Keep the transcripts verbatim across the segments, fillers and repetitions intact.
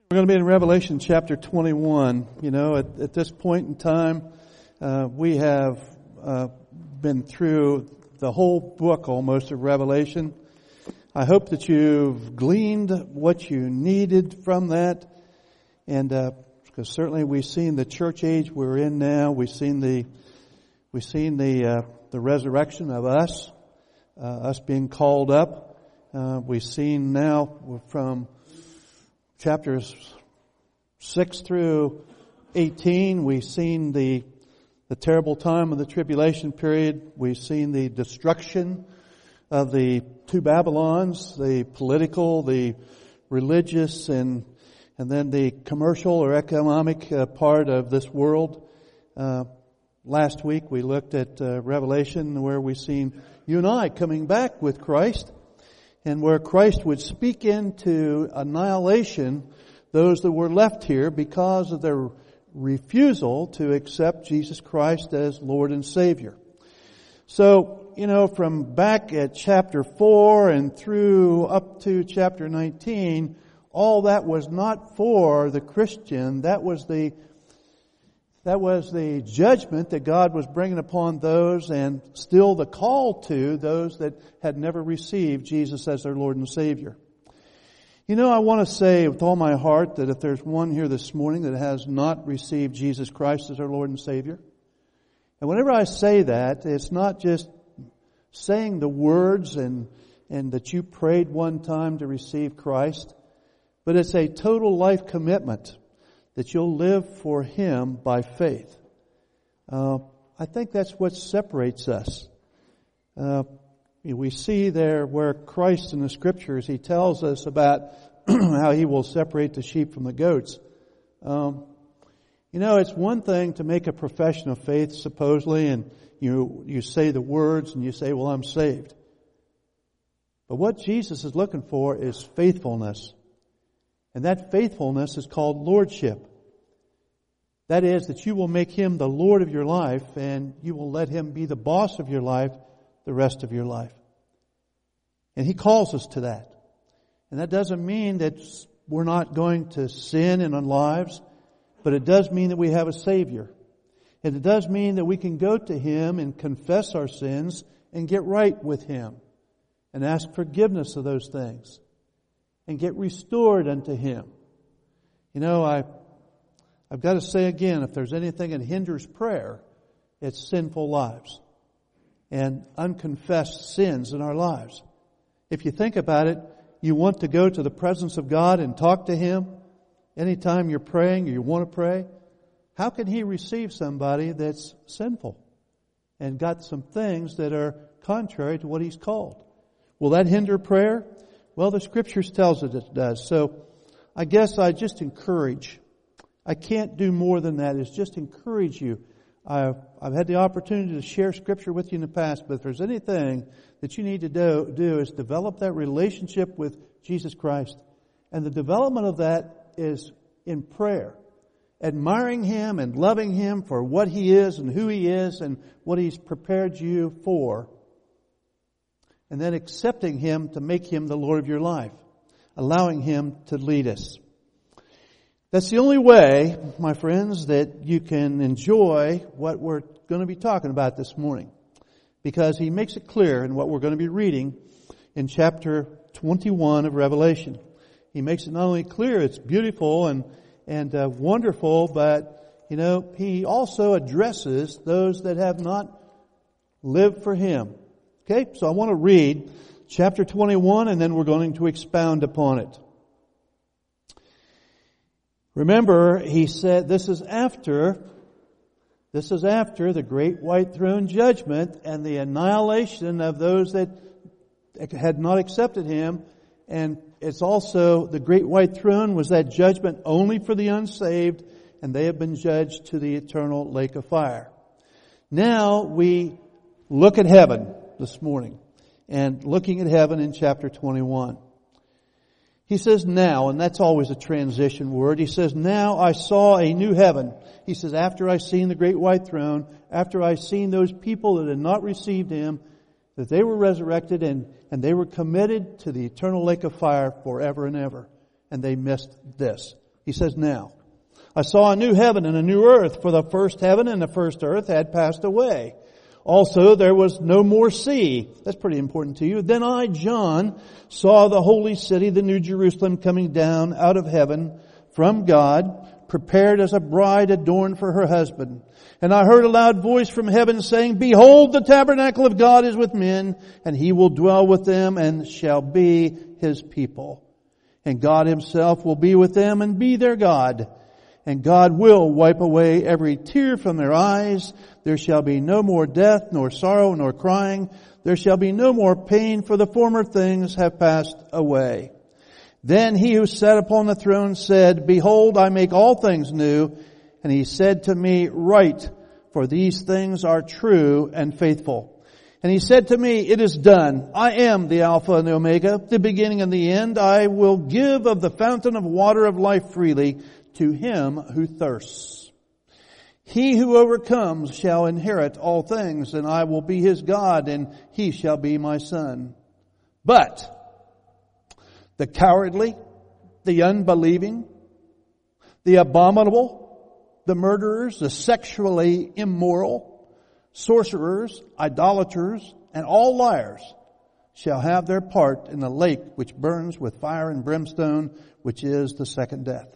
We're going to be in Revelation chapter twenty-one. You know, at, at this point in time, uh, we have uh, been through the whole book almost of Revelation. I hope that you've gleaned what you needed from that. And uh, because certainly we've seen the church age we're in now. We've seen the we've seen the uh, the resurrection of us, uh, us being called up. Uh, we've seen now from chapters six through eighteen, we've seen the the terrible time of the tribulation period. We've seen the destruction of the two Babylons, the political, the religious, and and then the commercial or economic uh, part of this world. Uh, last week we looked at uh, Revelation, where we've seen you and I coming back with Christ, and where Christ would speak into annihilation those that were left here because of their refusal to accept Jesus Christ as Lord and Savior. So, you know, from back at chapter four and through up to chapter nineteen, all that was not for the Christian. That was the That was the judgment that God was bringing upon those, and still the call to those that had never received Jesus as their Lord and Savior. You know, I want to say with all my heart that if there's one here this morning that has not received Jesus Christ as their Lord and Savior, and whenever I say that, it's not just saying the words and, and that you prayed one time to receive Christ, but it's a total life commitment that you'll live for Him by faith. Uh, I think that's what separates us. Uh, we see there where Christ in the Scriptures, He tells us about how He will separate the sheep from the goats. Um, you know, it's one thing to make a profession of faith, supposedly, and you you say the words and you say, well, I'm saved. But what Jesus is looking for is faithfulness. And that faithfulness is called lordship. That is, that you will make Him the Lord of your life, and you will let Him be the boss of your life the rest of your life. And He calls us to that. And that doesn't mean that we're not going to sin in our lives, but it does mean that we have a Savior. And it does mean that we can go to Him and confess our sins and get right with Him and ask forgiveness of those things and get restored unto Him. You know, I, I've got to say again, if there's anything that hinders prayer, it's sinful lives and unconfessed sins in our lives. If you think about it, you want to go to the presence of God and talk to Him anytime you're praying or you want to pray. How can He receive somebody that's sinful and got some things that are contrary to what He's called? Will that hinder prayer? Well, the Scriptures tells us it does. So I guess I just encourage. I can't do more than that, is just encourage you. I've, I've had the opportunity to share Scripture with you in the past, but if there's anything that you need to do, do is develop that relationship with Jesus Christ. And the development of that is in prayer. Admiring Him and loving Him for what He is and who He is and what He's prepared you for. And then accepting Him to make Him the Lord of your life. Allowing Him to lead us. That's the only way, my friends, that you can enjoy what we're going to be talking about this morning. Because He makes it clear in what we're going to be reading in chapter twenty-one of Revelation. He makes it not only clear, it's beautiful and, and uh, wonderful, but, you know, He also addresses those that have not lived for Him. Okay, so I want to read chapter twenty-one, and then we're going to expound upon it. Remember, he said, this is after, this is after the great white throne judgment and the annihilation of those that had not accepted Him. And it's also, the great white throne was that judgment only for the unsaved, and they have been judged to the eternal lake of fire. Now we look at heaven this morning, and looking at heaven in chapter twenty-one. He says now, and that's always a transition word. He says, now I saw a new heaven. He says, after I seen the great white throne, after I seen those people that had not received Him, that they were resurrected and, and they were committed to the eternal lake of fire forever and ever. And they missed this. He says, now, I saw a new heaven and a new earth, for the first heaven and the first earth had passed away. Also, there was no more sea. That's pretty important to you. Then I, John, saw the holy city, the New Jerusalem, coming down out of heaven from God, prepared as a bride adorned for her husband. And I heard a loud voice from heaven saying, Behold, the tabernacle of God is with men, and He will dwell with them and shall be His people. And God Himself will be with them and be their God. And God will wipe away every tear from their eyes. There shall be no more death, nor sorrow, nor crying. There shall be no more pain, for the former things have passed away. Then He who sat upon the throne said, Behold, I make all things new. And He said to me, Write, for these things are true and faithful. And He said to me, It is done. I am the Alpha and the Omega, the beginning and the end. I will give of the fountain of water of life freely to him who thirsts. He who overcomes shall inherit all things, and I will be his God, and he shall be my son. But the cowardly, the unbelieving, the abominable, the murderers, the sexually immoral, sorcerers, idolaters, and all liars shall have their part in the lake which burns with fire and brimstone, which is the second death.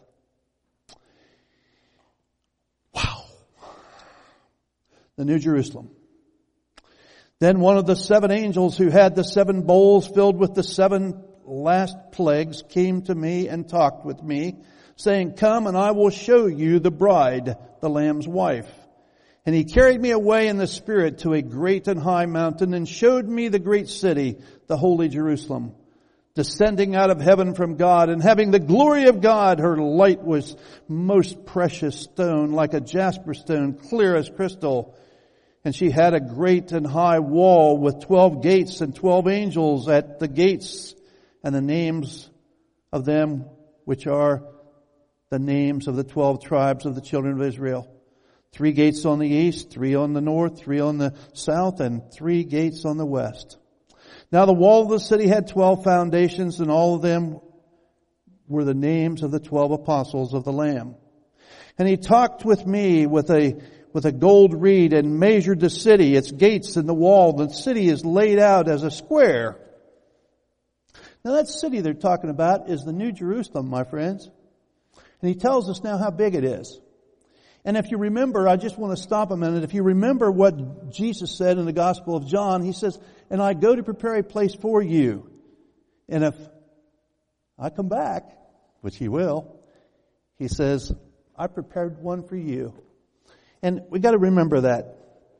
Wow. The New Jerusalem. Then one of the seven angels who had the seven bowls filled with the seven last plagues came to me and talked with me, saying, Come and I will show you the bride, the Lamb's wife. And he carried me away in the Spirit to a great and high mountain and showed me the great city, the holy Jerusalem, descending out of heaven from God, and having the glory of God. Her light was most precious stone, like a jasper stone, clear as crystal. And she had a great and high wall with twelve gates and twelve angels at the gates, and the names of them which are the names of the twelve tribes of the children of Israel. Three gates on the east, three on the north, three on the south, and three gates on the west. Now the wall of the city had twelve foundations, and all of them were the names of the twelve apostles of the Lamb. And he talked with me with a with a gold reed and measured the city, its gates and the wall. The city is laid out as a square. Now that city they're talking about is the New Jerusalem, my friends. And he tells us now how big it is. And if you remember, I just want to stop a minute. If you remember what Jesus said in the Gospel of John, he says, And I go to prepare a place for you. And if I come back, which he will, he says, I prepared one for you. And we got to remember that.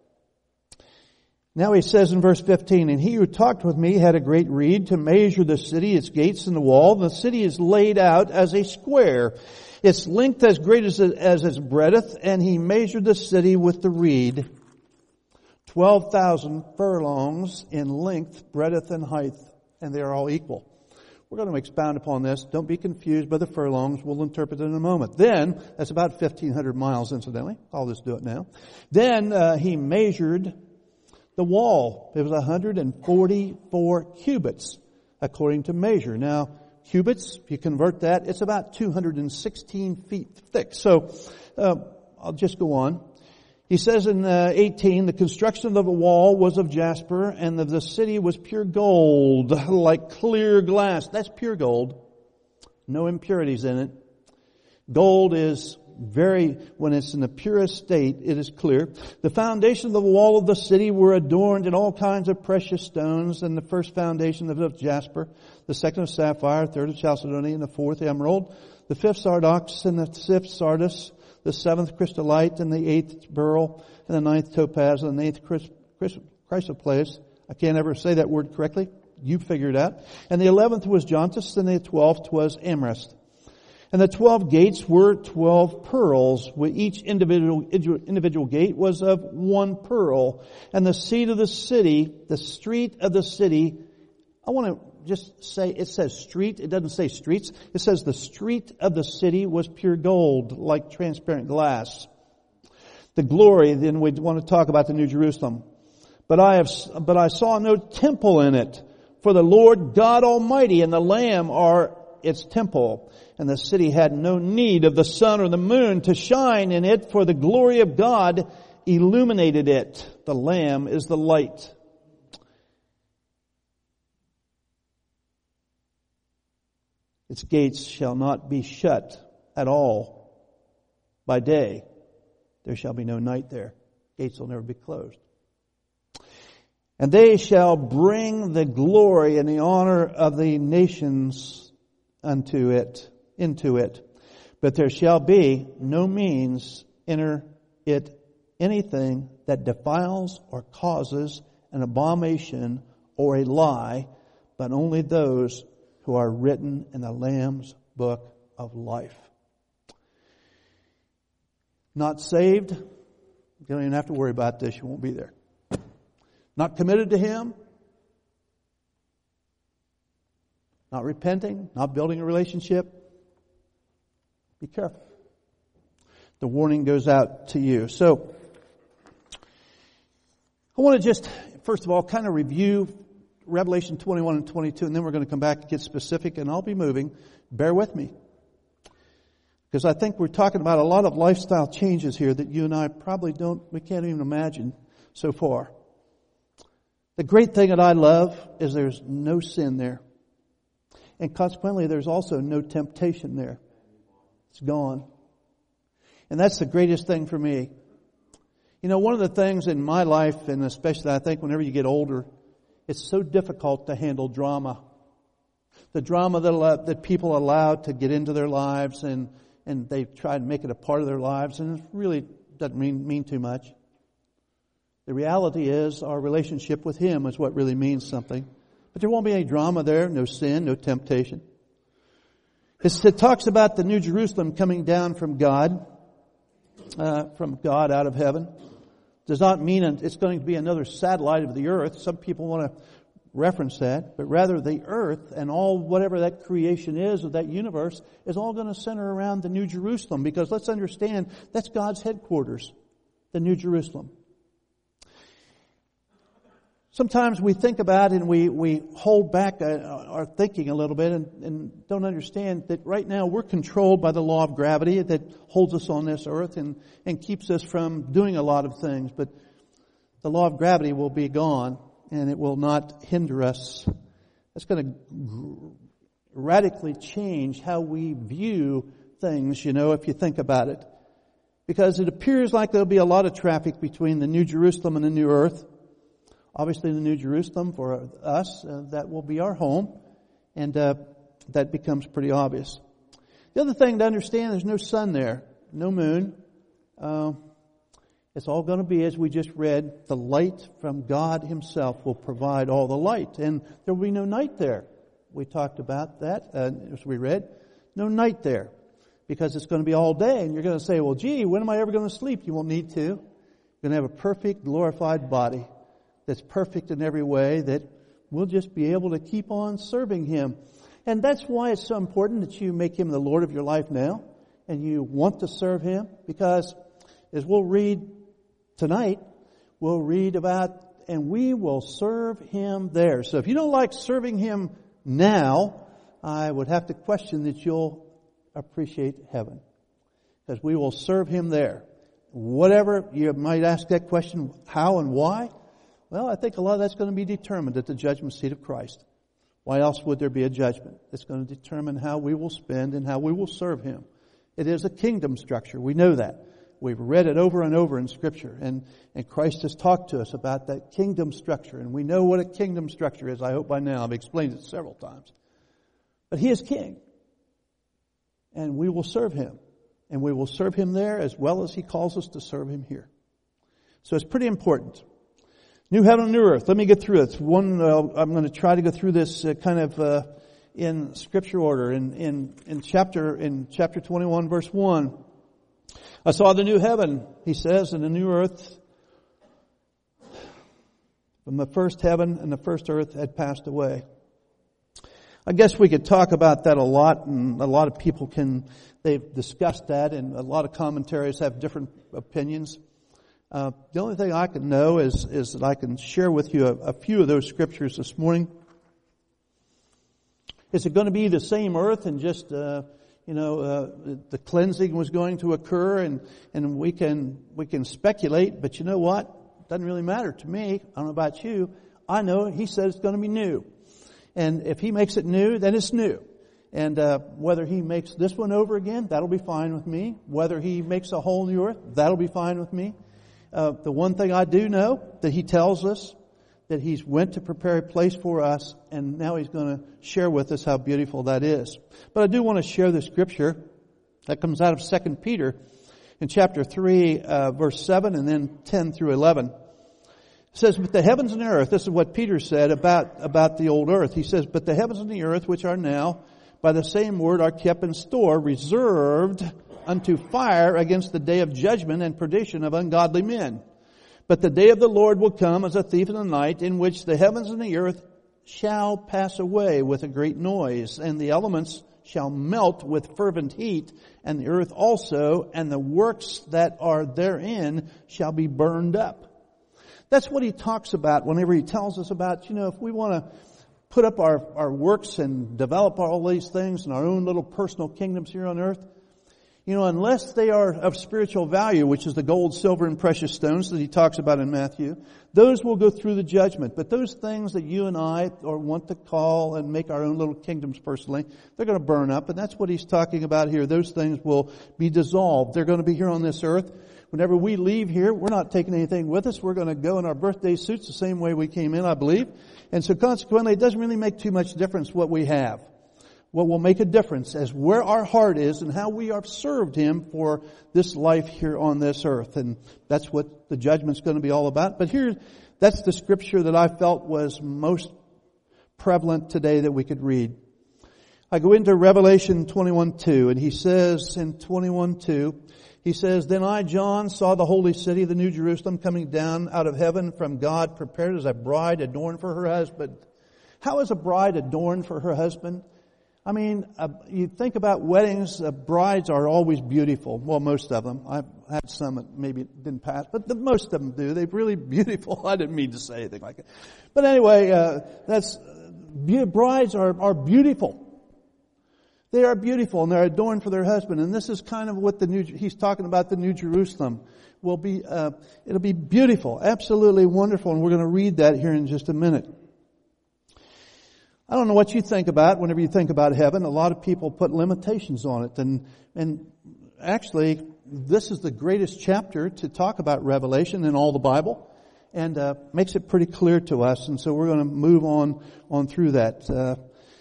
Now he says in verse fifteen, And he who talked with me had a great reed to measure the city, its gates and the wall. The city is laid out as a square, its length as great as, as its breadth, and he measured the city with the reed, twelve thousand furlongs in length, breadth, and height, and they are all equal. We're going to expound upon this. Don't be confused by the furlongs. We'll interpret it in a moment. Then, that's about fifteen hundred miles, incidentally. I'll just do it now. Then uh, he measured the wall. It was one hundred forty-four cubits, according to measure. Now, cubits, if you convert that, it's about two hundred sixteen feet thick. So, uh, I'll just go on. He says in uh, eighteen, the construction of the wall was of jasper, and the, the city was pure gold, like clear glass. That's pure gold. No impurities in it. Gold is very, when it's in the purest state, it is clear. The foundation of the wall of the city were adorned in all kinds of precious stones, and the first foundation of, of jasper, the second of sapphire, third of chalcedony, and the fourth emerald, the fifth sardox, and the fifth sardis, the seventh crystallite, and the eighth beryl, and the ninth topaz, and the eighth chrysoprase. I can't ever say that word correctly. You figure it out. And the eleventh was jauntus, and the twelfth was amethyst. And the twelve gates were twelve pearls, with each individual individual gate was of one pearl. And the seat of the city, the street of the city, I want to just say, it says street, it doesn't say streets. It says the street of the city was pure gold, like transparent glass. The glory, then we want to talk about the New Jerusalem. But I have, but I saw no temple in it, for the Lord God Almighty and the Lamb are its temple, and the city had no need of the sun or the moon to shine in it, for the glory of God illuminated it. The Lamb is the light. Its gates shall not be shut at all by day. There shall be no night there. Gates will never be closed. And they shall bring the glory and the honor of the nations unto it, into it. But there shall be no means enter it anything that defiles or causes an abomination or a lie, but only those who are written in the Lamb's book of life. Not saved, you don't even have to worry about this, you won't be there. Not committed to Him, not repenting, not building a relationship, be careful. The warning goes out to you. So, I want to just, first of all, kind of review Revelation twenty-one and twenty-two, and then we're going to come back and get specific, and I'll be moving. Bear with me. Because I think we're talking about a lot of lifestyle changes here that you and I probably don't, we can't even imagine so far. The great thing that I love is there's no sin there. And consequently, there's also no temptation there. It's gone. And that's the greatest thing for me. You know, one of the things in my life, and especially I think whenever you get older, it's so difficult to handle drama. The drama that that people allow to get into their lives, and, and they try to make it a part of their lives, and it really doesn't mean, mean too much. The reality is our relationship with Him is what really means something. But there won't be any drama there, no sin, no temptation. It's, it talks about the New Jerusalem coming down from God, uh, from God out of heaven. Does not mean it's going to be another satellite of the earth. Some people want to reference that, but rather the earth and all whatever that creation is of that universe is all going to center around the New Jerusalem, because let's understand that's God's headquarters, the New Jerusalem. Sometimes we think about and we, we hold back our thinking a little bit and, and don't understand that right now we're controlled by the law of gravity that holds us on this earth and, and keeps us from doing a lot of things. But the law of gravity will be gone and it will not hinder us. It's going to radically change how we view things, you know, if you think about it. Because it appears like there'll be a lot of traffic between the New Jerusalem and the New Earth. Obviously, the New Jerusalem for us, uh, that will be our home, and uh, that becomes pretty obvious. The other thing to understand, there's no sun there, no moon. Uh, it's all going to be, as we just read, the light from God Himself will provide all the light, and there will be no night there. We talked about that uh, as we read. No night there, because it's going to be all day, and you're going to say, well, gee, when am I ever going to sleep? You won't need to. You're going to have a perfect, glorified body that's perfect in every way, that we'll just be able to keep on serving Him. And that's why it's so important that you make Him the Lord of your life now, and you want to serve Him, because as we'll read tonight, we'll read about, and we will serve Him there. So if you don't like serving Him now, I would have to question that you'll appreciate heaven, because we will serve Him there. Whatever, you might ask that question, how and why? Well, I think a lot of that's going to be determined at the judgment seat of Christ. Why else would there be a judgment? It's going to determine how we will spend and how we will serve Him. It is a kingdom structure. We know that. We've read it over and over in Scripture. And, and Christ has talked to us about that kingdom structure. And we know what a kingdom structure is. I hope by now I've explained it several times. But He is King. And we will serve Him. And we will serve Him there as well as He calls us to serve Him here. So it's pretty important. New heaven and new earth. Let me get through it. One, uh, I'm going to try to go through this uh, kind of uh, in scripture order. In, in in chapter in chapter twenty-one, verse one, I saw the new heaven, he says, and the new earth. From the first heaven and the first earth had passed away. I guess we could talk about that a lot, and a lot of people can. They've discussed that, and a lot of commentaries have different opinions. Uh, the only thing I can know is, is that I can share with you a, a few of those scriptures this morning. Is it going to be the same earth and just, uh, you know, uh, the cleansing was going to occur, and, and we can, we can speculate, but you know what? Doesn't really matter to me. I don't know about you. I know He said it's going to be new. And if He makes it new, then it's new. And, uh, whether He makes this one over again, that'll be fine with me. Whether He makes a whole new earth, that'll be fine with me. Uh, the one thing I do know that He tells us that He's went to prepare a place for us, and now He's going to share with us how beautiful that is. But I do want to share the scripture that comes out of Second Peter in chapter three, uh, verse seven, and then ten through eleven. It says, "But the heavens and earth," this is what Peter said about, about the old earth. He says, "But the heavens and the earth, which are now, by the same word, are kept in store, reserved unto fire against the day of judgment and perdition of ungodly men. But the day of the Lord will come as a thief in the night, in which the heavens and the earth shall pass away with a great noise, and the elements shall melt with fervent heat, and the earth also, and the works that are therein shall be burned up." That's what he talks about whenever he tells us about, you know, if we want to put up our, our works and develop all these things in our own little personal kingdoms here on earth, you know, unless they are of spiritual value, which is the gold, silver, and precious stones that he talks about in Matthew, those will go through the judgment. But those things that you and I or want to call and make our own little kingdoms personally, they're going to burn up. And that's what he's talking about here. Those things will be dissolved. They're going to be here on this earth. Whenever we leave here, we're not taking anything with us. We're going to go in our birthday suits the same way we came in, I believe. And so consequently, it doesn't really make too much difference what we have. What will make a difference is where our heart is and how we have served Him for this life here on this earth. And that's what the judgment's going to be all about. But here, that's the scripture that I felt was most prevalent today that we could read. I go into Revelation twenty-one two, and he says in twenty-one two, he says, "Then I, John, saw the holy city, the New Jerusalem, coming down out of heaven from God, prepared as a bride adorned for her husband." How is a bride adorned for her husband? I mean, uh, you think about weddings, uh, brides are always beautiful. Well, most of them. I've had some that maybe didn't pass, but the, most of them do. They're really beautiful. I didn't mean to say anything like that. But anyway, uh, that's, be- brides are, are beautiful. They are beautiful, and they're adorned for their husband. And this is kind of what the new, he's talking about the New Jerusalem will be, uh, it'll be beautiful, absolutely wonderful. And we're going to read that here in just a minute. I don't know what you think about whenever you think about heaven. A lot of people put limitations on it. And, and actually, this is the greatest chapter to talk about Revelation in all the Bible, and uh, makes it pretty clear to us. And so we're going to move on, on through that. Uh,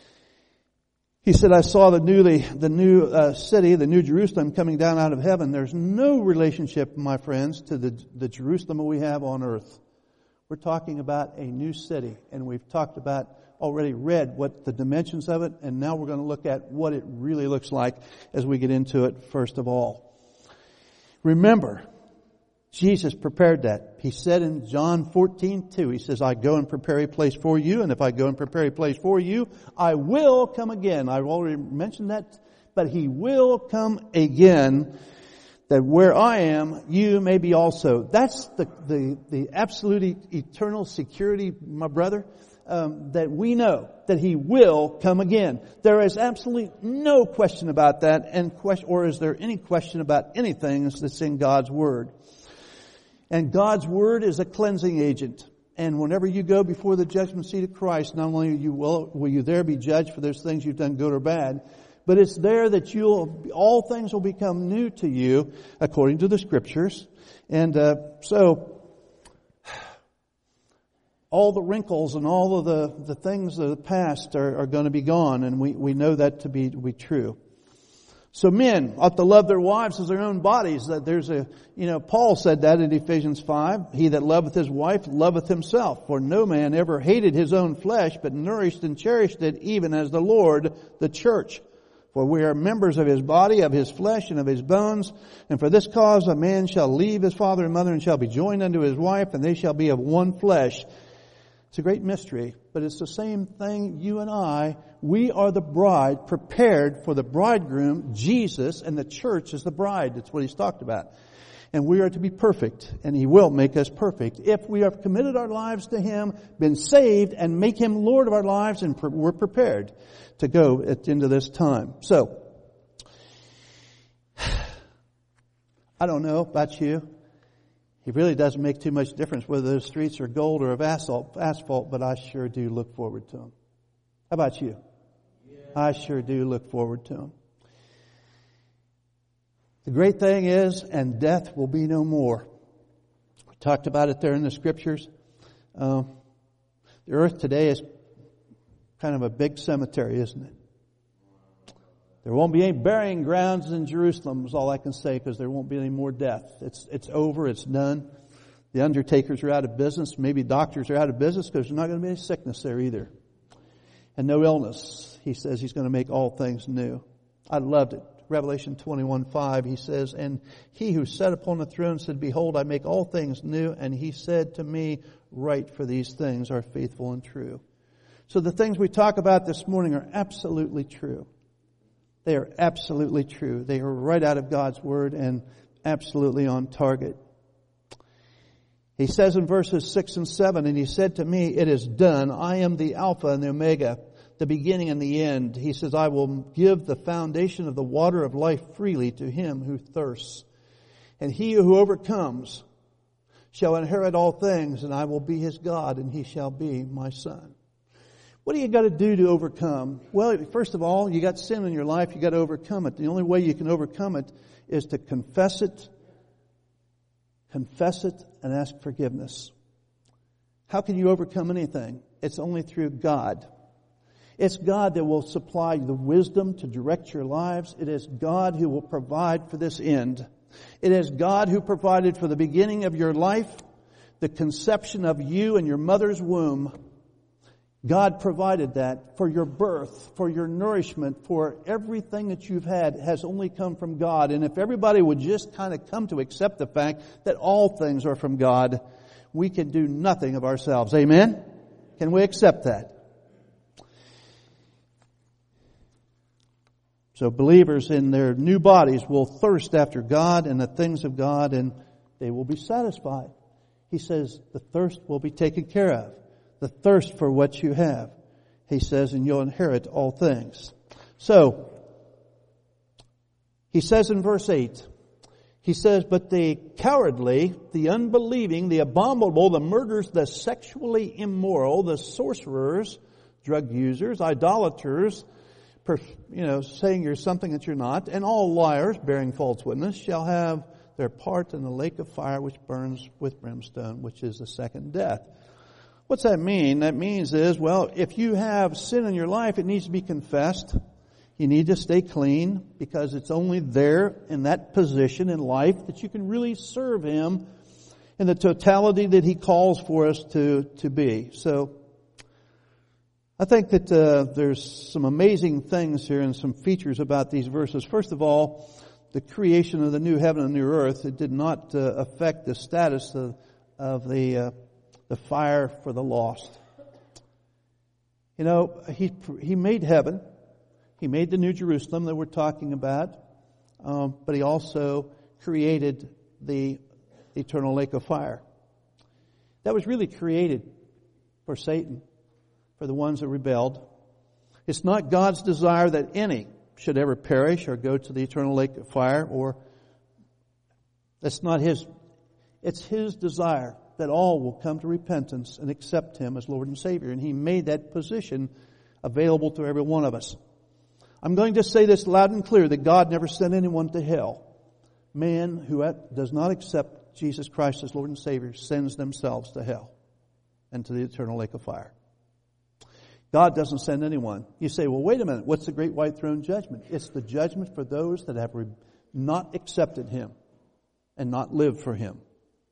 he said, "I saw the newly, the new uh, city, the New Jerusalem coming down out of heaven." There's no relationship, my friends, to the, the Jerusalem we have on earth. We're talking about a new city, and we've talked about already read what the dimensions of it, and now we're going to look at what it really looks like as we get into it first of all. Remember, Jesus prepared that. He said in John fourteen two, he says, "I go and prepare a place for you, and if I go and prepare a place for you, I will come again." I've already mentioned that, but He will come again, that where I am, you may be also. That's the, the, the absolute eternal security, my brother. Um, that we know that He will come again. There is absolutely no question about that, and question, or is there any question about anything that's in God's Word? And God's Word is a cleansing agent. And whenever you go before the judgment seat of Christ, not only you will, will you there be judged for those things you've done good or bad, but it's there that you'll, all things will become new to you according to the Scriptures. And uh, so, all the wrinkles and all of the, the things of the past are, are going to be gone, and we, we know that to be, to be true. So men ought to love their wives as their own bodies. That there's a, you know, Paul said that in Ephesians five. "He that loveth his wife loveth himself. For no man ever hated his own flesh, but nourished and cherished it, even as the Lord the church. For we are members of His body, of His flesh, and of His bones. And for this cause a man shall leave his father and mother, and shall be joined unto his wife, and they shall be of one flesh." It's a great mystery, but it's the same thing. You and I, we are the bride prepared for the bridegroom, Jesus, and the church is the bride. That's what he's talked about. And we are to be perfect, and He will make us perfect if we have committed our lives to Him, been saved, and make Him Lord of our lives, and we're prepared to go at the end of this time. So, I don't know about you. It really doesn't make too much difference whether those streets are gold or of asphalt, asphalt, but I sure do look forward to them. How about you? Yeah. I sure do look forward to them. The great thing is, and death will be no more. We talked about it there in the scriptures. Uh, the earth today is kind of a big cemetery, isn't it? There won't be any burying grounds in Jerusalem, is all I can say, because there won't be any more death. It's it's over. It's done. The undertakers are out of business. Maybe doctors are out of business because there's not going to be any sickness there either. And no illness. He says He's going to make all things new. I loved it. Revelation twenty-one five, He says, and He who sat upon the throne said, behold, I make all things new. And He said to me, write, for these things are faithful and true. So the things we talk about this morning are absolutely true. They are absolutely true. They are right out of God's Word and absolutely on target. He says in verses six and seven, and He said to me, it is done. I am the Alpha and the Omega, the beginning and the end. He says, I will give the foundation of the water of life freely to him who thirsts. And he who overcomes shall inherit all things, and I will be his God, and he shall be my son. What do you got to do to overcome? Well, first of all, you got sin in your life, you got to overcome it. The only way you can overcome it is to confess it, confess it, and ask forgiveness. How can you overcome anything? It's only through God. It's God that will supply the wisdom to direct your lives. It is God who will provide for this end. It is God who provided for the beginning of your life, the conception of you in your mother's womb. God provided that for your birth, for your nourishment, for everything that you've had has only come from God. And if everybody would just kind of come to accept the fact that all things are from God, we can do nothing of ourselves. Amen? Can we accept that? So believers in their new bodies will thirst after God and the things of God, and they will be satisfied. He says the thirst will be taken care of. The thirst for what you have. He says, and you'll inherit all things. So, he says in verse eight, he says, but the cowardly, the unbelieving, the abominable, the murderers, the sexually immoral, the sorcerers, drug users, idolaters, you know, saying you're something that you're not, and all liars bearing false witness shall have their part in the lake of fire which burns with brimstone, which is the second death. What's that mean? That means is, well, if you have sin in your life, it needs to be confessed. You need to stay clean because it's only there in that position in life that you can really serve Him in the totality that He calls for us to, to be. So, I think that uh, there's some amazing things here and some features about these verses. First of all, the creation of the new heaven and new earth, it did not uh, affect the status of, of the uh, the fire for the lost. You know, he he made heaven. He made the New Jerusalem that we're talking about. Um, but He also created the eternal lake of fire. That was really created for Satan, for the ones that rebelled. It's not God's desire that any should ever perish or go to the eternal lake of fire, or that's not His. It's His desire that all will come to repentance and accept Him as Lord and Savior. And He made that position available to every one of us. I'm going to say this loud and clear, that God never sent anyone to hell. Man who does not accept Jesus Christ as Lord and Savior sends themselves to hell and to the eternal lake of fire. God doesn't send anyone. You say, well, wait a minute, what's the great white throne judgment? It's the judgment for those that have not accepted Him and not lived for Him.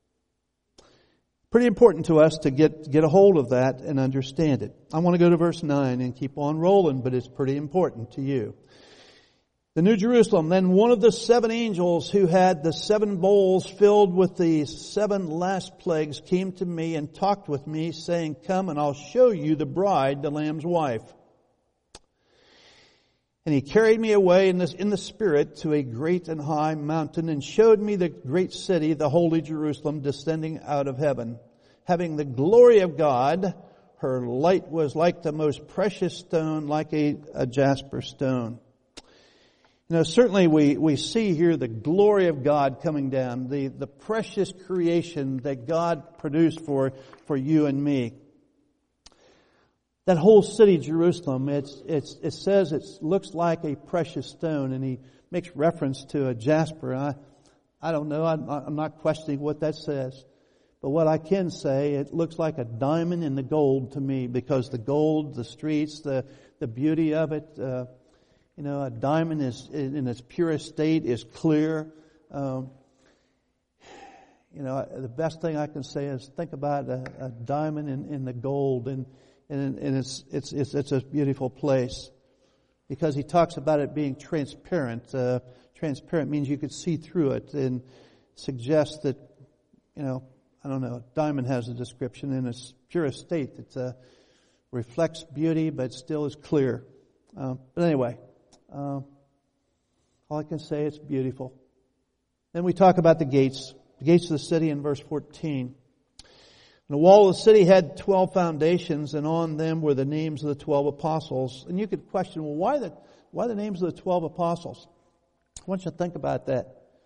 Pretty important to us to get, get a hold of that and understand it. I want to go to verse nine and keep on rolling, but it's pretty important to you. The New Jerusalem, then one of the seven angels who had the seven bowls filled with the seven last plagues came to me and talked with me, saying, come and I'll show you the bride, the Lamb's wife. And he carried me away in, this, in the Spirit to a great and high mountain and showed me the great city, the holy Jerusalem, descending out of heaven, having the glory of God. Her light was like the most precious stone, like a, a jasper stone. You know, certainly we, we see here the glory of God coming down, the, the precious creation that God produced for, for you and me. That whole city, Jerusalem, it's, it's, it says it looks like a precious stone, and he makes reference to a jasper. I, I don't know, I'm, I'm not questioning what that says. But what I can say, it looks like a diamond in the gold to me, because the gold, the streets, the, the beauty of it, uh, you know, a diamond is, in its purest state, is clear. Um, you know, the best thing I can say is think about a, a diamond in, in the gold, and And, and it's, it's, it's, it's a beautiful place, because he talks about it being transparent. Uh, transparent means you could see through it, and suggests that, you know, I don't know, diamond has a description in its purest state that uh, reflects beauty, but still is clear. Uh, but anyway, uh, all I can say, it's beautiful. Then we talk about the gates, the gates of the city in verse fourteen. And the wall of the city had twelve foundations, and on them were the names of the twelve apostles. And you could question, well, why the, why the names of the twelve apostles? I want you to think about that.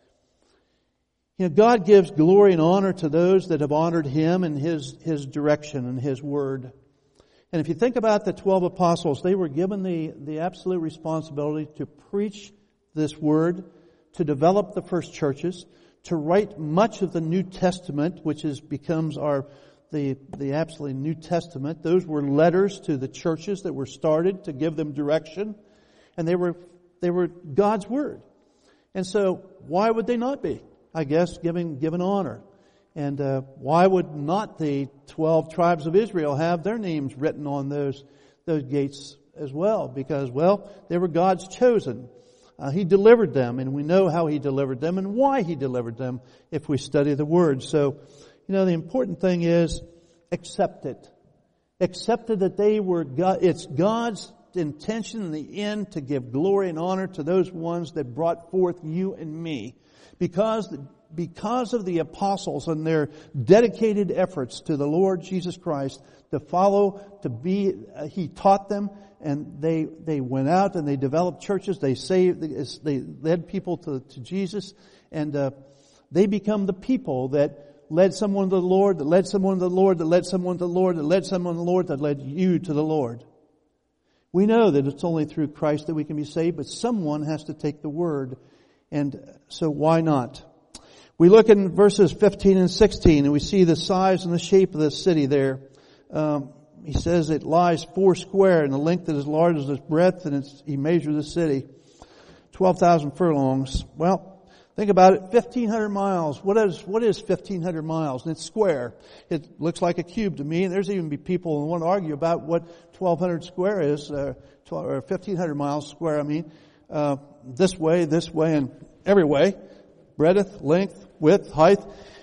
You know, God gives glory and honor to those that have honored Him and His, His direction and His Word. And if you think about the twelve apostles, they were given the, the absolute responsibility to preach this Word, to develop the first churches, to write much of the New Testament, which is becomes our The, the absolutely New Testament. Those were letters to the churches that were started to give them direction. And they were, they were God's Word. And so, why would they not be? I guess, giving, given honor. And, uh, why would not the twelve tribes of Israel have their names written on those, those gates as well? Because, well, they were God's chosen. Uh, he delivered them, and we know how He delivered them and why He delivered them if we study the Word. So, you know, the important thing is, accept it. Accepted that they were God, it's God's intention in the end to give glory and honor to those ones that brought forth you and me. Because, because of the apostles and their dedicated efforts to the Lord Jesus Christ to follow, to be, uh, He taught them, and they, they went out and they developed churches. They saved, they led people to, to Jesus, and, uh, they become the people that led someone to the Lord, that led someone to the Lord, that led someone to the Lord, that led someone to the Lord, that led you to the Lord. We know that it's only through Christ that we can be saved, but someone has to take the word. And so why not? We look in verses fifteen and sixteen, and we see the size and the shape of the city there. Um, he says it lies four square, and the length is as large as its breadth, and it's, he measured the city. twelve thousand furlongs. Well, think about it, fifteen hundred miles. What is, what is fifteen hundred miles? And it's square. It looks like a cube to me, and there's even be people who want to argue about what twelve hundred square is, uh, twelve, or fifteen hundred miles square, I mean. Uh, this way, this way, and every way. Breadth, length, width, height.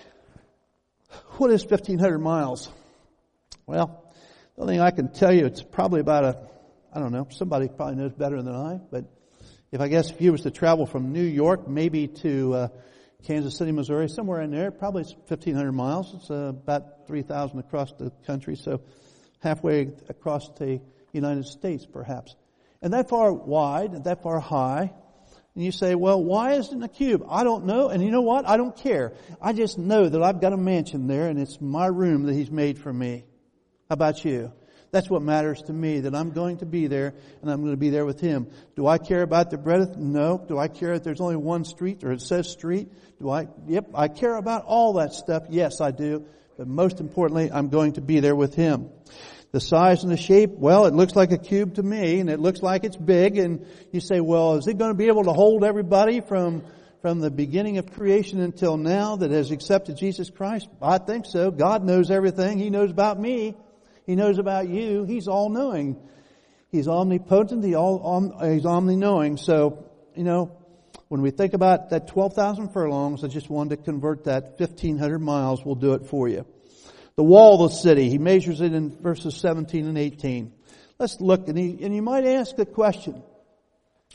What is fifteen hundred miles? Well, the only thing I can tell you, it's probably about a, I don't know, somebody probably knows better than I, but if I guess if you was to travel from New York maybe to uh, Kansas City, Missouri, somewhere in there, probably it's fifteen hundred miles. It's uh, about three thousand across the country, so halfway across the United States perhaps. And that far wide, and that far high. And you say, well, why isn't it a cube? I don't know, and you know what? I don't care. I just know that I've got a mansion there, and it's my room that He's made for me. How about you? That's what matters to me, that I'm going to be there, and I'm going to be there with Him. Do I care about the breadth? No. Do I care that there's only one street, or it says street? Do I? Yep, I care about all that stuff. Yes, I do. But most importantly, I'm going to be there with Him. The size and the shape, well, it looks like a cube to me, and it looks like it's big, and you say, well, is it going to be able to hold everybody from from the beginning of creation until now that has accepted Jesus Christ? I think so. God knows everything. He knows about me. He knows about you. He's all-knowing. He's omnipotent. He all, he's omni-knowing. So, you know, when we think about that twelve thousand furlongs, I just wanted to convert that. fifteen hundred miles will do it for you. The wall of the city, he measures it in verses seventeen and eighteen. Let's look, and, he, and you might ask the question,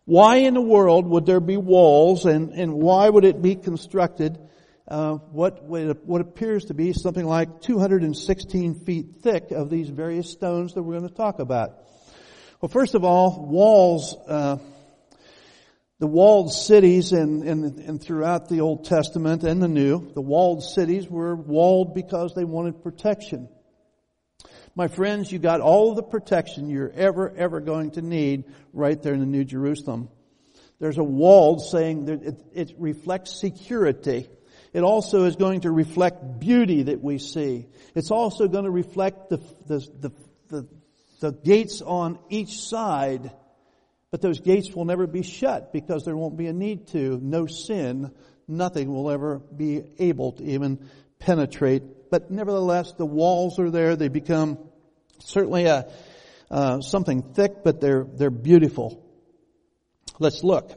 Why in the world would there be walls, and, and why would it be constructed uh, what, what appears to be something like two hundred sixteen feet thick of these various stones that we're going to talk about? Well, first of all, walls, uh, the walled cities and, and, and throughout the Old Testament and the New, the walled cities were walled because they wanted protection. My friends, you got all of the protection you're ever, ever going to need right there in the New Jerusalem. There's a wall saying that it, it reflects security. It also is going to reflect beauty that we see. It's also going to reflect the, the, the, the, the gates on each side. But those gates will never be shut because there won't be a need to. No sin, nothing will ever be able to even penetrate. But nevertheless, the walls are there. They become certainly a, uh, something thick, but they're, they're beautiful. Let's look.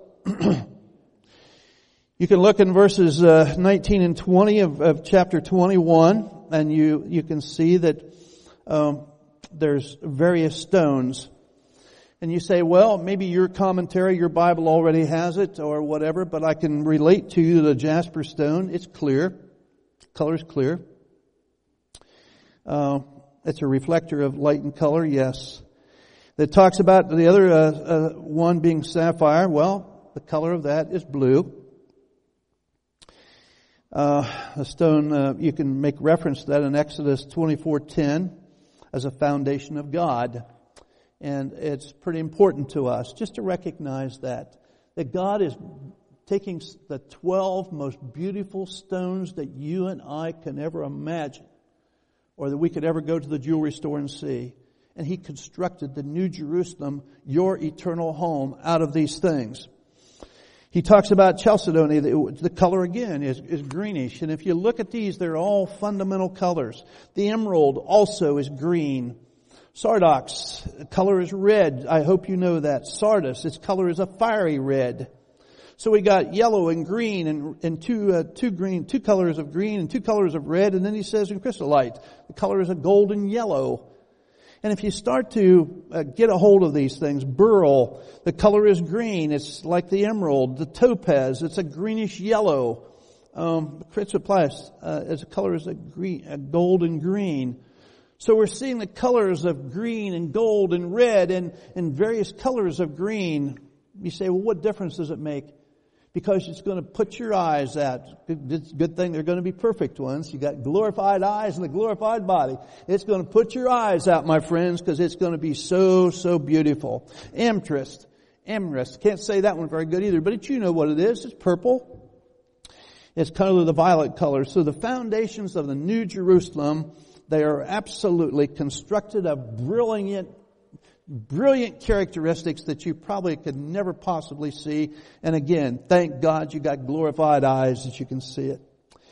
You can look in verses uh, nineteen and twenty of, of chapter twenty-one, and you, you can see that um, there's various stones. And you say, well, maybe your commentary, your Bible already has it or whatever, but I can relate to you the jasper stone. It's clear. Color's clear. Uh, it's a reflector of light and color, yes. It talks about the other uh, uh, one being sapphire. Well, the color of that is blue. Uh, a stone, uh, you can make reference to that in Exodus twenty-four ten as a foundation of God. And it's pretty important to us just to recognize that. That God is taking the twelve most beautiful stones that you and I can ever imagine, or that we could ever go to the jewelry store and see. And He constructed the New Jerusalem, your eternal home, out of these things. He talks about chalcedony. The, the color again is, is greenish. And if you look at these, they're all fundamental colors. The emerald also is green. Sardox, color is red. I hope you know that. Sardis, its color is a fiery red. So we got yellow and green and, and two, uh, two green, two colors of green and two colors of red. And then he says in chrysolite, the color is a golden yellow. And if you start to uh, get a hold of these things, beryl, the color is green. It's like the emerald. The topaz, it's a greenish yellow. Um, chrysoprase, uh, its color is a green, a golden green. So we're seeing the colors of green and gold and red and, and various colors of green. You say, well, what difference does it make? Because it's going to put your eyes out. It's a good thing they're going to be perfect ones. You got glorified eyes and a glorified body. It's going to put your eyes out, my friends, because it's going to be so, so beautiful. Amethyst. Amethyst. Can't say that one very good either, but it, you know what it is. It's purple. It's kind of the violet color. So the foundations of the New Jerusalem, they are absolutely constructed of brilliant, brilliant characteristics that you probably could never possibly see. And again, thank God you got glorified eyes that you can see it.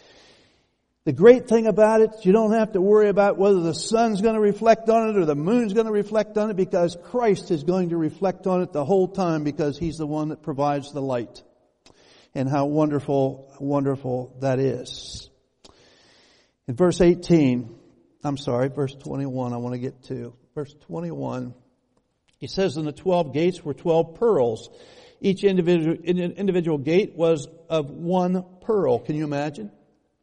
The great thing about it, you don't have to worry about whether the sun's going to reflect on it or the moon's going to reflect on it, because Christ is going to reflect on it the whole time, because He's the one that provides the light. And how wonderful, wonderful that is. In verse eighteen, I'm sorry, verse twenty-one I want to get to. Verse twenty-one, he says, and the twelve gates were twelve pearls. Each individual, individual gate was of one pearl. Can you imagine?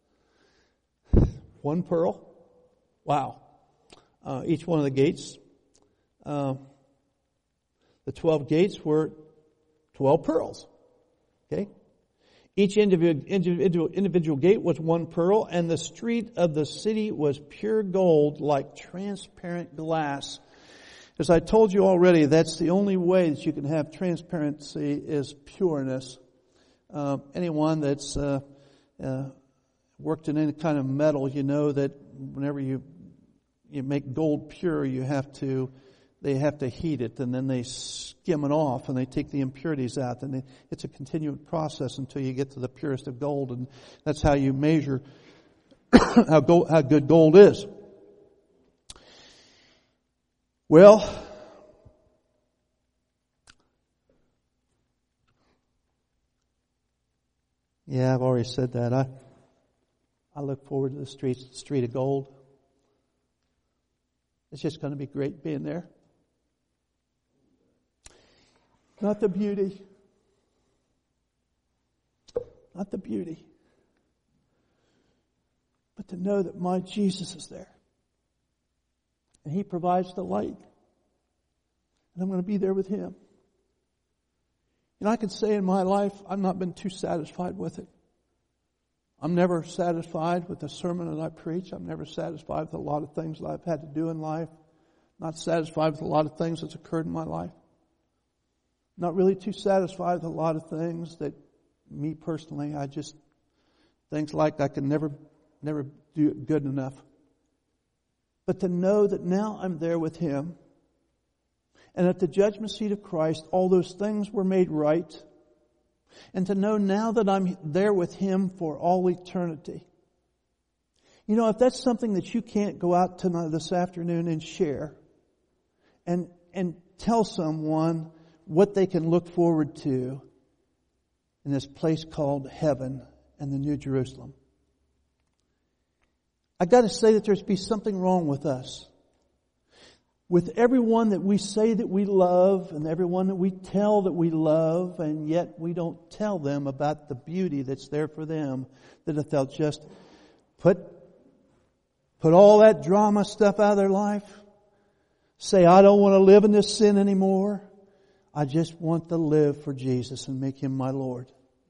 One pearl? Wow. Uh, each one of the gates, uh, the twelve gates were twelve pearls. Okay? Each individual, individual, individual gate was one pearl, and the street of the city was pure gold like transparent glass. As I told you already, that's the only way that you can have transparency is pureness. Uh, anyone that's uh, uh, worked in any kind of metal, you know that whenever you you make gold pure, you have to they have to heat it, and then they skim it off, and they take the impurities out. And they, it's a continual process until you get to the purest of gold, and that's how you measure how, gold, how good gold is. Well, yeah, I've already said that. I I look forward to the street, street of gold. It's just going to be great being there. Not the beauty. Not the beauty. But to know that my Jesus is there. And He provides the light. And I'm going to be there with Him. You know, I can say in my life, I've not been too satisfied with it. I'm never satisfied with the sermon that I preach. I'm never satisfied with a lot of things that I've had to do in life. Not satisfied with a lot of things that's occurred in my life. Not really too satisfied with a lot of things that me personally, I just, things like I can never, never do it good enough. But to know that now I'm there with Him, and at the judgment seat of Christ, all those things were made right, and to know now that I'm there with Him for all eternity. You know, if that's something that you can't go out tonight, this afternoon, and share, and and tell someone what they can look forward to in this place called heaven and the New Jerusalem. I got to say that there's be something wrong with us. With everyone that we say that we love and everyone that we tell that we love, and yet we don't tell them about the beauty that's there for them, that if they'll just put, put all that drama stuff out of their life, say, I don't want to live in this sin anymore. I just want to live for Jesus and make Him my Lord.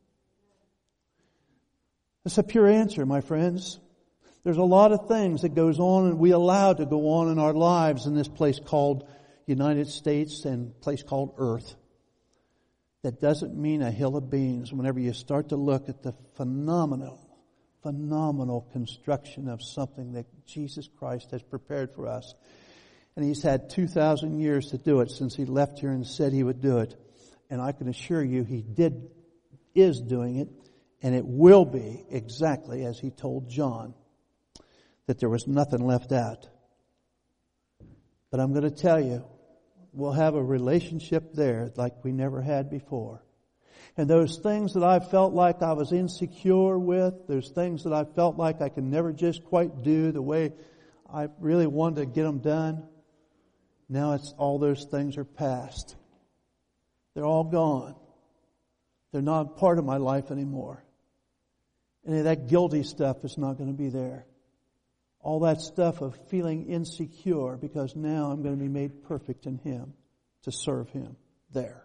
That's a pure answer, my friends. There's a lot of things that goes on and we allow to go on in our lives in this place called United States and a place called Earth. That doesn't mean a hill of beans whenever you start to look at the phenomenal, phenomenal construction of something that Jesus Christ has prepared for us. And He's had two thousand years to do it since He left here and said He would do it. And I can assure you He did, is doing it, and it will be exactly as He told John, that there was nothing left out. But I'm going to tell you, we'll have a relationship there like we never had before. And those things that I felt like I was insecure with, those things that I felt like I could never just quite do the way I really wanted to get them done, now it's all those things are past. They're all gone. They're not part of my life anymore. Any of that guilty stuff is not going to be there. All that stuff of feeling insecure, because now I'm going to be made perfect in Him to serve Him there.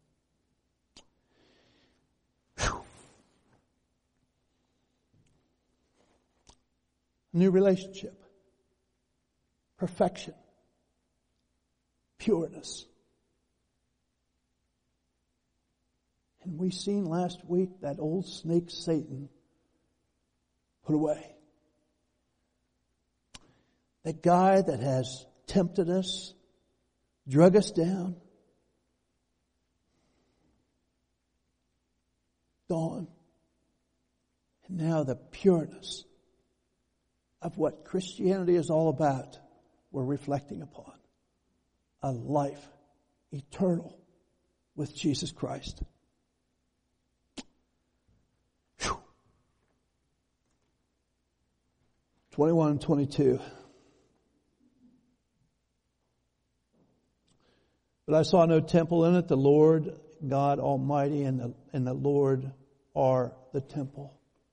Whew. New relationship. Perfection. Pureness. And we seen last week that old snake Satan put away. That guy that has tempted us, drug us down, gone. And now the pureness of what Christianity is all about, we're reflecting upon. A life eternal with Jesus Christ. Whew. twenty-one and twenty-two. But I saw no temple in it. The Lord God Almighty and the, and the Lord are the temple.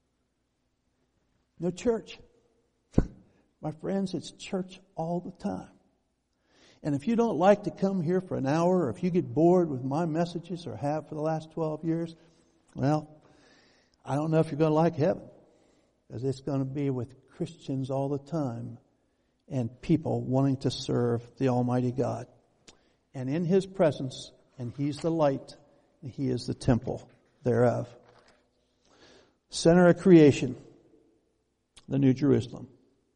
No church. My friends, it's church all the time. And if you don't like to come here for an hour, or if you get bored with my messages or have for the last twelve years, well, I don't know if you're going to like heaven. Because it's going to be with Christians all the time and people wanting to serve the Almighty God. And in His presence, and He's the light, and He is the temple thereof. Center of creation, the New Jerusalem.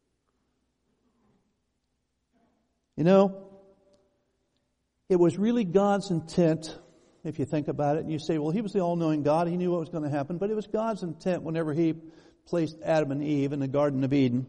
You know, it was really God's intent, if you think about it, and you say, well, He was the all-knowing God, He knew what was going to happen, but it was God's intent whenever He placed Adam and Eve in the Garden of Eden.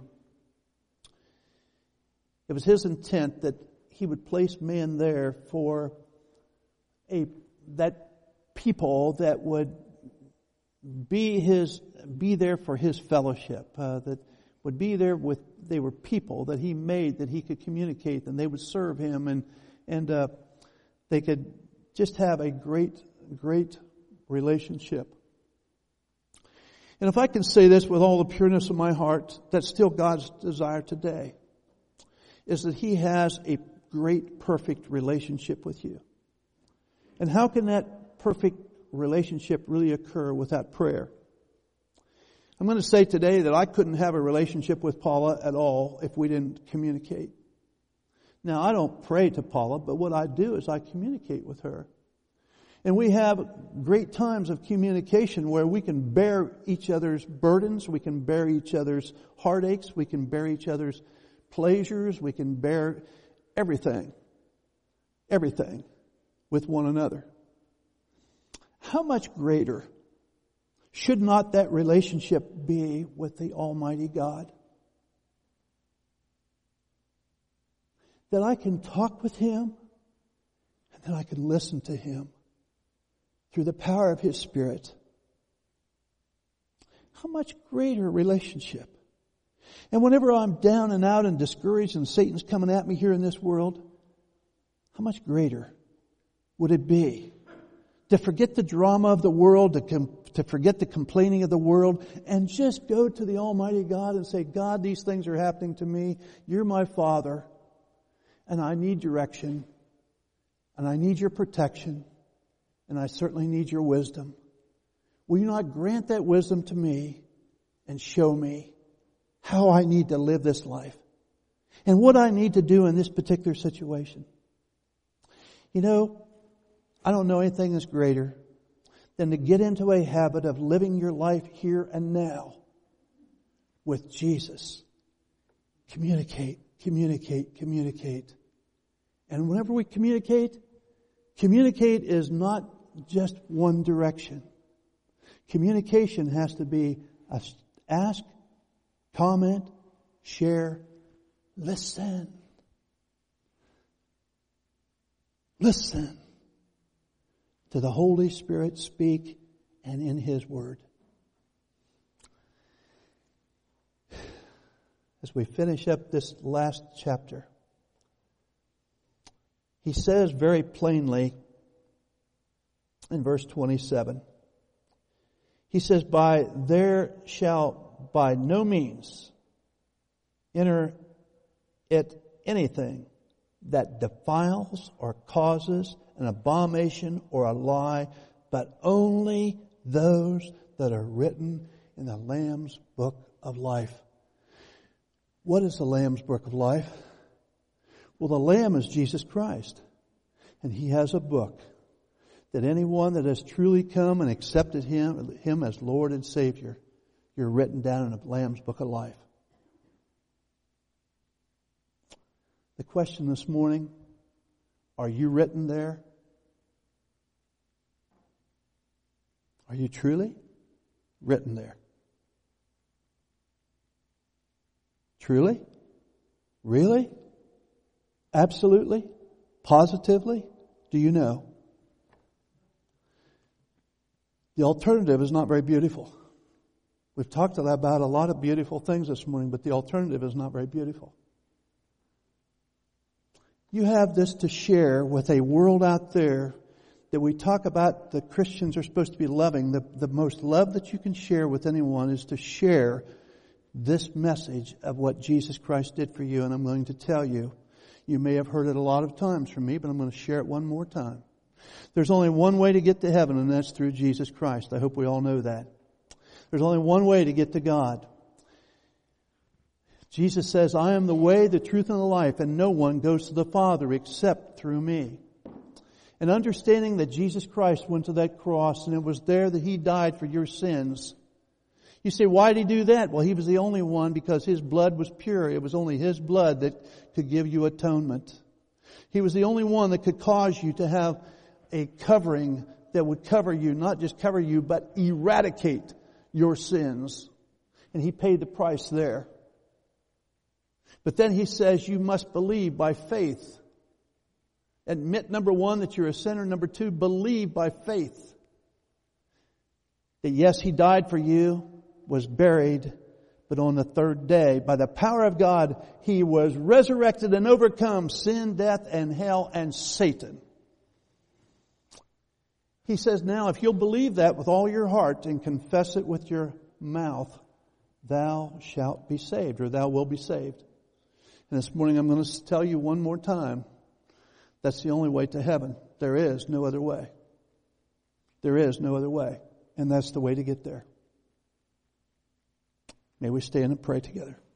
It was His intent that He would place man there for a that people that would be His, be there for His fellowship, uh, that would be there with, they were people that He made that He could communicate, and they would serve Him, and and uh, they could just have a great, great relationship. And if I can say this with all the pureness of my heart, that's still God's desire today, is that He has a great, perfect relationship with you. And how can that perfect relationship really occur without prayer? I'm going to say today that I couldn't have a relationship with Paula at all if we didn't communicate. Now, I don't pray to Paula, but what I do is I communicate with her. And we have great times of communication where we can bear each other's burdens, we can bear each other's heartaches, we can bear each other's pleasures, we can bear everything, everything with one another. How much greater should not that relationship be with the Almighty God? That I can talk with Him and that I can listen to Him through the power of His Spirit. How much greater relationship. And whenever I'm down and out and discouraged and Satan's coming at me here in this world, how much greater would it be to forget the drama of the world, to, com- to forget the complaining of the world, and just go to the Almighty God and say, God, these things are happening to me. You're my Father, and I need direction, and I need your protection, and I certainly need your wisdom. Will you not grant that wisdom to me and show me how I need to live this life and what I need to do in this particular situation? You know, I don't know anything that's greater than to get into a habit of living your life here and now with Jesus. Communicate, communicate, communicate. And whenever we communicate, communicate is not just one direction. Communication has to be a ask, comment, share, listen. Listen to the Holy Spirit speak and in His Word. As we finish up this last chapter, he says very plainly in verse twenty-seven, he says, by there shall by no means enter it anything that defiles or causes an abomination or a lie, but only those that are written in the Lamb's Book of Life. What is the Lamb's Book of Life? Well, the Lamb is Jesus Christ. And He has a book that anyone that has truly come and accepted Him, Him as Lord and Savior, you're written down in the Lamb's Book of Life. The question this morning, are you written there? Are you truly written there? Truly? Really? Absolutely? Positively? Do you know? The alternative is not very beautiful. We've talked about a lot of beautiful things this morning, but the alternative is not very beautiful. You have this to share with a world out there that we talk about the Christians are supposed to be loving. The, the most love that you can share with anyone is to share this message of what Jesus Christ did for you. And I'm going to tell you, you may have heard it a lot of times from me, but I'm going to share it one more time. There's only one way to get to heaven, and that's through Jesus Christ. I hope we all know that. There's only one way to get to God. Jesus says, I am the way, the truth, and the life, and no one goes to the Father except through me. And understanding that Jesus Christ went to that cross, and it was there that He died for your sins. You say, why did He do that? Well, He was the only one because His blood was pure. It was only His blood that could give you atonement. He was the only one that could cause you to have a covering that would cover you, not just cover you, but eradicate your sins. And He paid the price there. But then He says you must believe by faith. Admit, number one, that you're a sinner. Number two, believe by faith. That yes, He died for you, was buried, but on the third day, by the power of God, He was resurrected and overcome sin, death, and hell, and Satan. He says, now if you'll believe that with all your heart and confess it with your mouth, thou shalt be saved, or thou will be saved. And this morning I'm going to tell you one more time, that's the only way to heaven. There is no other way. There is no other way. And that's the way to get there. May we stand and pray together.